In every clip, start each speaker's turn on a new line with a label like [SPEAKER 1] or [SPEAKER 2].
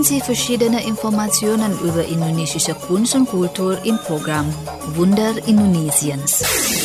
[SPEAKER 1] Sie verschiedene Informationen über indonesische Kunst und Kultur im Programm Wunder Indonesiens.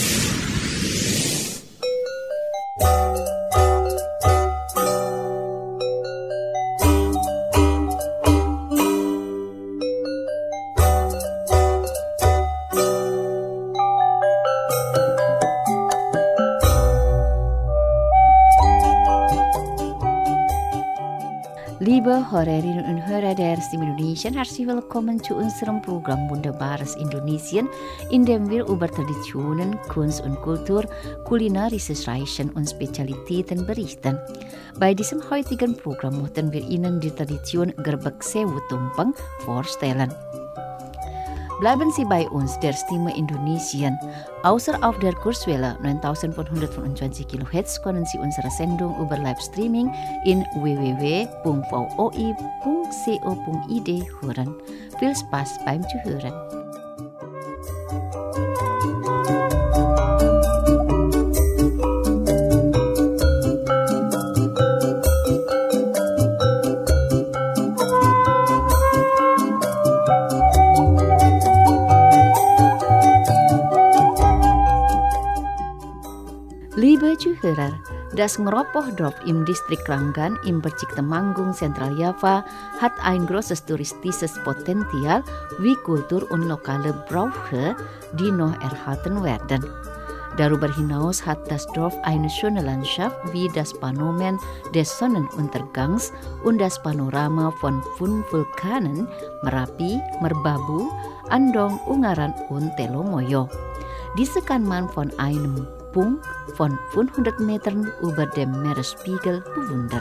[SPEAKER 2] Liebe Hörerinnen und Hörer der Stimme Indonesien, herzlich willkommen zu unserem Programm Wunderbares Indonesien, in dem wir über Traditionen, Kunst und Kultur, kulinarisches Reisen und Spezialitäten berichten. Bei diesem heutigen Programm möchten wir Ihnen die Tradition Gerbek Sewu Tumpeng vorstellen. Bleiben Sie bei uns, der Stimme Indonesien. Außer auf der Kurzwelle 9125 kHz können Sie unsere Sendung über Livestreaming in www.voi.co.id hören. Viel Spaß beim Zuhören. Liebe Zuhörer, das Ngeropoh-Dorf im Distrikt Ranggan im Bezirk Temanggung, Zentraljava, hat ein großes touristisches Potenzial wie Kultur und lokale Brauche, die noch erhalten werden. Darüber hinaus hat das Dorf eine schöne Landschaft wie das Phänomen des Sonnenuntergangs und das Panorama von 5 Vulkanen Merapi, Merbabu, Andong, Ungaran und Telomoyo. Diese kann man von einem Punkt von 500 Metern über dem Meeresspiegel bewundern.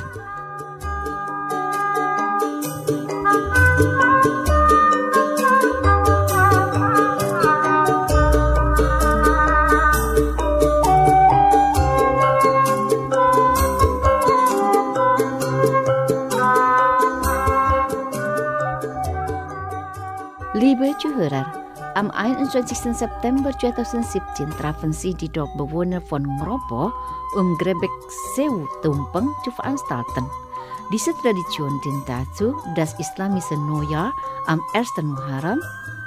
[SPEAKER 2] Liebe Zuhörer, am 21. September 2017 trafen sich die Dorfbewohner von Ngeropoh, Gerbek Sewu Tumpeng zu veranstalten. Diese Tradition dient dazu, das islamische Neujahr am 1. Muharram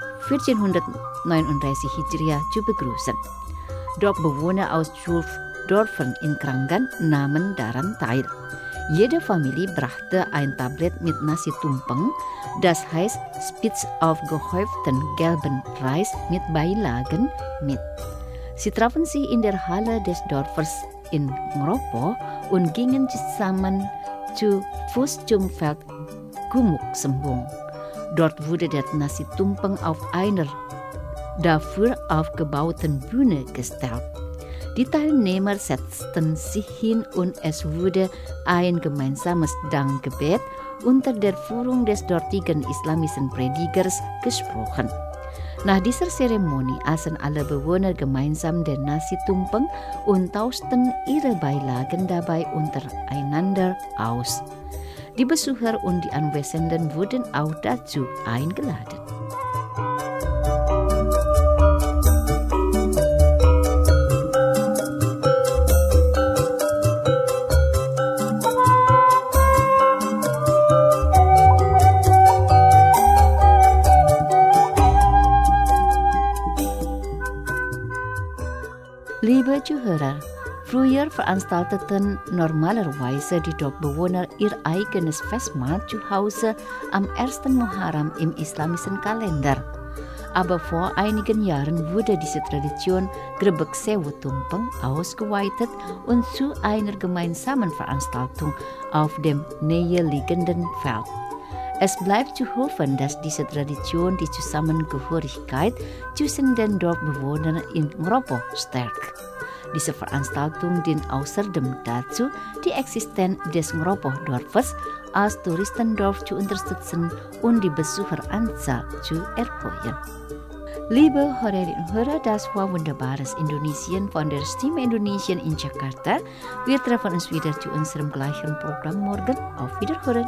[SPEAKER 2] 1439 Hijriah zu begrüßen. Dorfbewohner aus 12 Dörfern in Ranggan nahmen daran teil. Jede Familie brachte ein Tablet mit Nasi Tumpeng, das heißt spitz aufgehäuften gelben Reis mit Beilagen, mit. Sie trafen sich in der Halle des Dorfes in Ngeropoh und gingen zusammen zu Fuß zum Feld Gumuk Sembung. Dort wurde der Nasi Tumpeng auf einer dafür aufgebauten Bühne gestellt. Die Teilnehmer setzten sich hin und es wurde ein gemeinsames Dankgebet unter der Führung des dortigen islamischen Predigers gesprochen. Nach dieser Zeremonie aßen alle Bewohner gemeinsam den Nasi Tumpeng und tauschten ihre Beilagen dabei untereinander aus. Die Besucher und die Anwesenden wurden auch dazu eingeladen. Liebe Zuhörer, früher veranstalteten normalerweise die Dorfbewohner ihr eigenes Festmahl zu Hause am 1. Muharram im islamischen Kalender. Aber vor einigen Jahren wurde diese Tradition Gerbek Sewu Tumpeng ausgeweitet und zu einer gemeinsamen Veranstaltung auf dem näherliegenden Feld. Es bleibt zu hoffen, dass diese Tradition die Zusammengehörigkeit zwischen den Dorfbewohnern in Ngeropoh stärkt. Diese Veranstaltung dient außerdem dazu, die Existenz des Ngeropoh-Dorfes als Touristendorf zu unterstützen und die Besucheranzahl zu erhöhen. Liebe Hörerinnen und Hörer, das war Wunderbares Indonesien von der Stimme Indonesien in Jakarta. Wir treffen uns wieder zu unserem gleichen Programm morgen. Auf Wiederhören.